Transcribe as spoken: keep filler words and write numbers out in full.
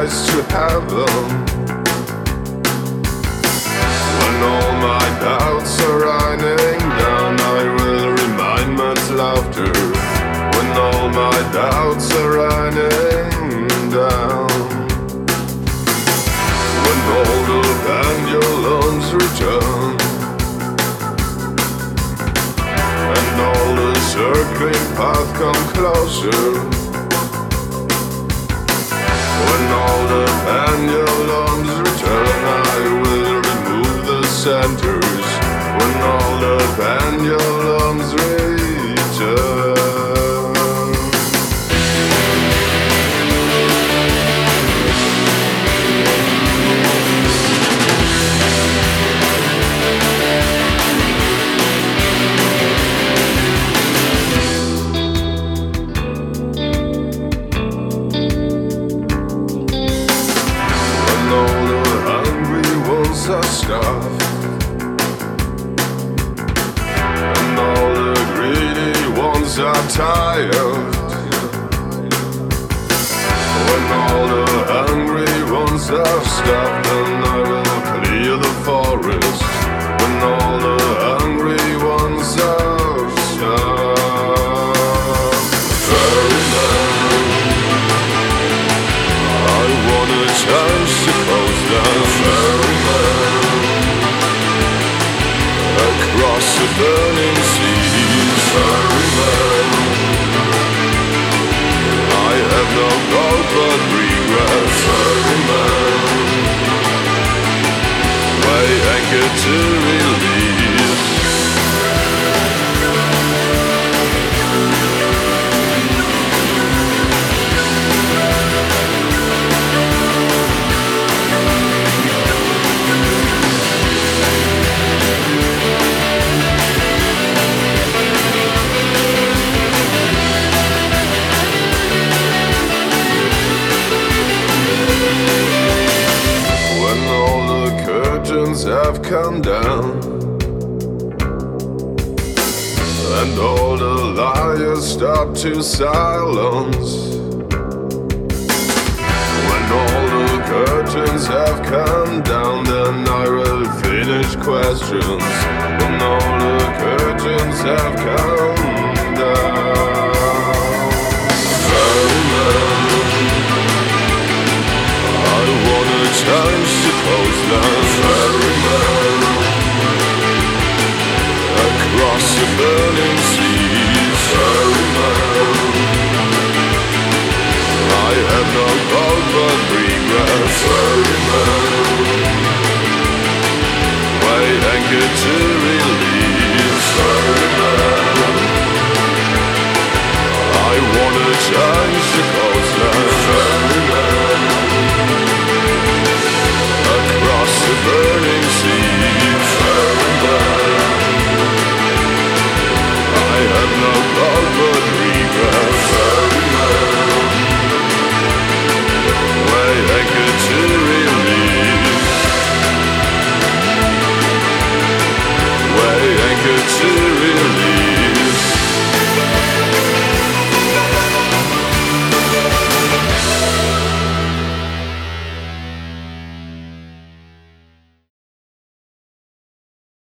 rise to heaven. When all my doubts are raining down, I will remind man's laughter. When all my doubts are raining down, when all the pendulums return, and all the circling path come closer. When all the pendulums return, I will remove the centers. When all the pendulums return. Are stuffed, and all the greedy ones are tired. When all the hungry ones are stuffed, then I will clear the forest. When all the hungry ones are stuffed, Ferryman, I wanna change the coast down. Across the burning seas, Ferryman, I have no gold but regret, Ferryman, weigh anchor to release. Have come down, and all the liars stop to silence. When all the curtains have come down, then I will finish questions. When all the curtains have come down, Ferryman, I wanna change the coastline, Ferryman, across the burning seas, Ferryman, I have no gold but regret, Ferryman, weigh anchor to release, Ferryman, I wanna change the coastline, Ferryman, across the burning seas, Ferryman, I have no gold but